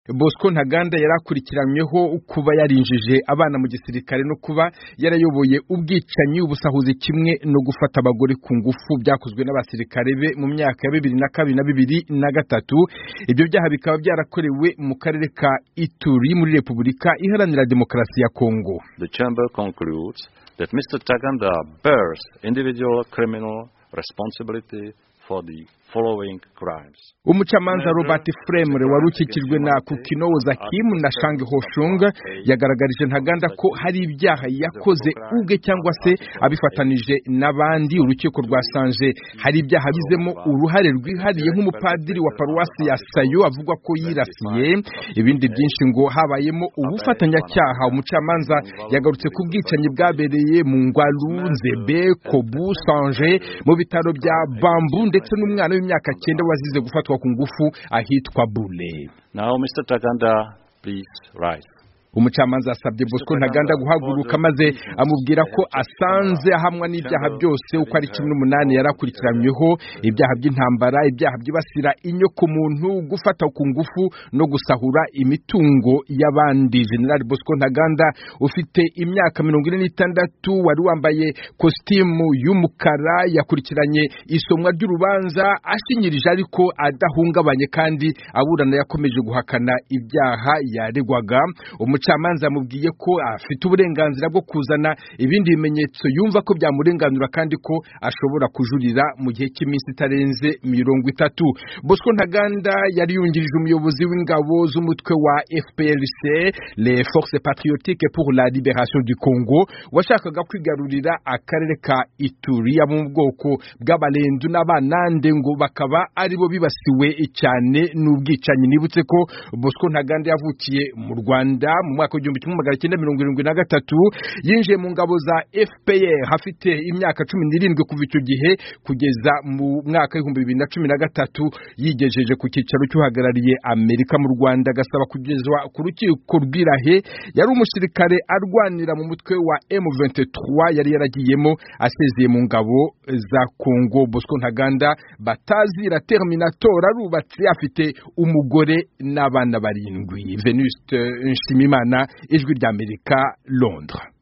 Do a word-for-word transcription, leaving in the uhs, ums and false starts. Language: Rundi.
Bosco Ntaganda yarakurikiranyweho kuba yarinjije abana mu gisirikare no kuba yarayoboye ubwicanyi ubusahuzi kimwe no gufata abagore ku ngufu byakozwe n'abasirikare be mu myaka ya bibiri na kabiri na bibiri na gatatu. Ibyo byaha bikaba byarakorewe mu karere ka Ituri muri Repubulika Iharanira Demokarasi ya Kongo. The chamber concludes that Mister Ntaganda bears individual criminal responsibility for the following crimes. Umucamanza Robert Fremre warukikijwe na Kukinoza Kim na Shang Hoshung yagaragarije Ntaganda ko hari ibyaha yakoze ubwe cyangwa se abifatanije n'abandi. Urukiko rwasanze hari ibyaha bizemo uruhare rwihariye nk'umupadiri wa paruwasi ya Sayo avugwa ko yirasiye. Ibindi byinshi ngo habayemo ubufatanyacyaha. Umucamanza yagarutse ku bwicanyi bwabereye mu Ngwalu, Nzebe, Kobu, Sanje mu bitaro bya Bambu ndetse n'umwana w'imyaka cyenda wazize gufatwa ku ngufu ahitwa Bule. Now Mister Ntaganda, please rise. Umucamanza asabye Bosco Ntaganda guhaguruka maze amubwira ko asanze ahamwa n'ibyaha byose uko ari cumi n'umunani yarakurikiranyweho: ibyaha by'intambara, ibyaha byibasira inyoko muntu, gufata ku ngufu no gusahura imitungo y'abandi. General Bosco Ntaganda ufite imyaka mirongo ine n'itandatu wari wambaye kositimu y'umukara yakurikiranye isomwa ry'urubanza ashinyirije ariko adahungabanye kandi aburana yakomeje guhakana ibyaha yaregwaga. Umucamanza amubwiye ko afite uburenganzira bwo kuzana ibindi bimenyetso yumva ko byamurenganura kandi ko ashobora kujurira mu gihe cy'iminsi itarenze mirongo itatu. Bosco Ntaganda yari yungirije umuyobozi w'ingabo z'umutwe wa F P L C, les Forces Patriotiques pour la Libération du Congo, washakaga kwigarurira akarere ka Ituri abo mu bwoko bw'abalendu n'abanande ngo bakaba aribo bibasiwe cyane n'ubwicanyi. Nibutse ko Bosco Ntaganda yavukiye mu Rwanda mu mwaka w'igihumbi kimwe magana cyenda mirongo irindwi na gatatu, yinjiye mu ngabo za F P R hafite imyaka cumi n'irindwi. Kuva icyo gihe kugeza mu mwaka w'ibihumbi bibiri na cumi na gatatu yigejeje ku cyicaro cy'uhagarariye Amerika mu Rwanda agasaba kugezwa ku rukiko rw'Irahe. Yari umusirikare arwanira mu mutwe wa M vingt-trois yari yaragiyemo asezeye mu ngabo za Kongo. Bosco Ntaganda batazira Terminator arubatse afite umugore n'abana barindwi. Venuste Nshimimana, Ijwi ry'Amerika, Londres.